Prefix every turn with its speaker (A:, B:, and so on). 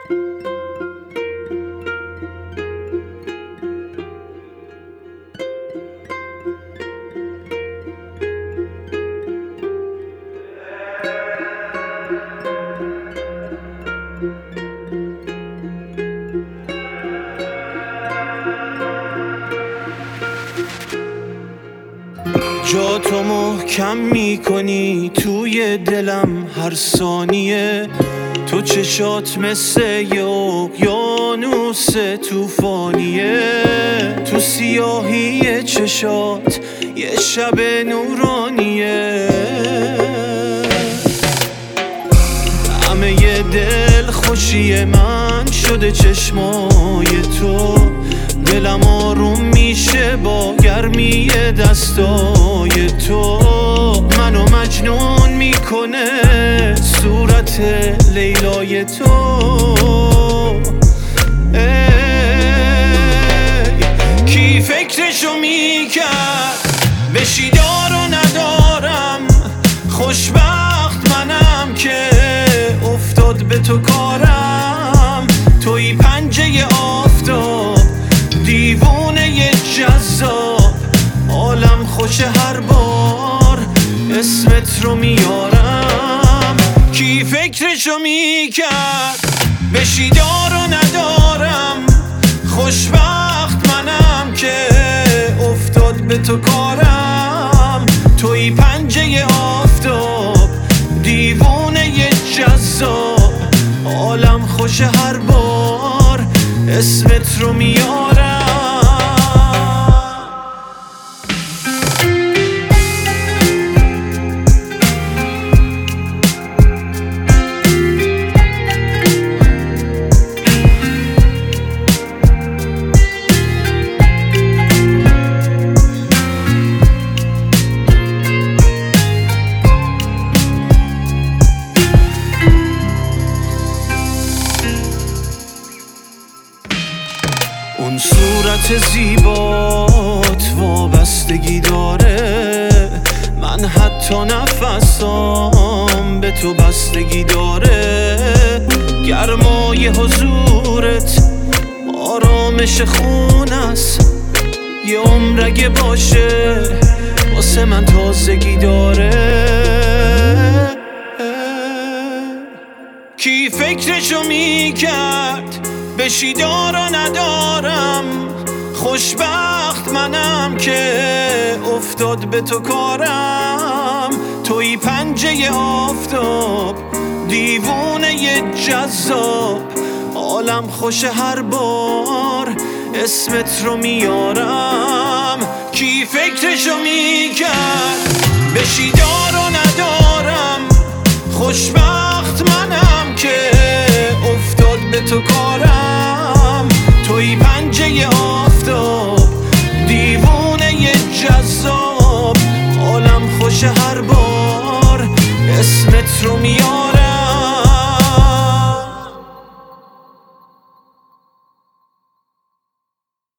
A: جا تو محکم میکنی توی دلم هر ثانیه، تو چشات مثل یه اقیانوس توفانیه، تو سیاهی چشات یه شب نورانیه، همه یه دل خوشی من شده چشمای تو، دلم آروم میشه با گرمی دستای تو، منو مجنون میکنه صورت لیلای تو. کی فکرشو میکرد بشی دار و ندارم، خوشبخت منم که افتاد به تو کارم، توی پنجه آفتاب دیوونه جذاب، عالم خوش هر بار اسمت رو میارم. کی فکرشو میکرد بشی دار و ندارم، خوشبخت منم که افتاد به تو کارم، توی پنجه آفتاب دیوونه جذاب، عالم خوش هر بار اسمت رو میارم. اون صورت زیبات وابستگی داره، من حتی نفسام به تو بستگی داره، گرمای حضورت آرامش خون است، یه عمر اگه باشه واسه من تازگی داره. کی فکرشو میکرد بشی دار و ندارم، خوشبخت منم که افتاد به تو کارم، توی پنجه آفتاب دیوونه جذاب، عالم خوش هر بار اسمت رو میارم. کی فکرشو میکرد بشی دار و ندارم، خوشبخت منم که افتاد به تو کارم، توی پنجه آفتاب دیوونه جذاب، عالم خوش هر بار اسمت رو میارم.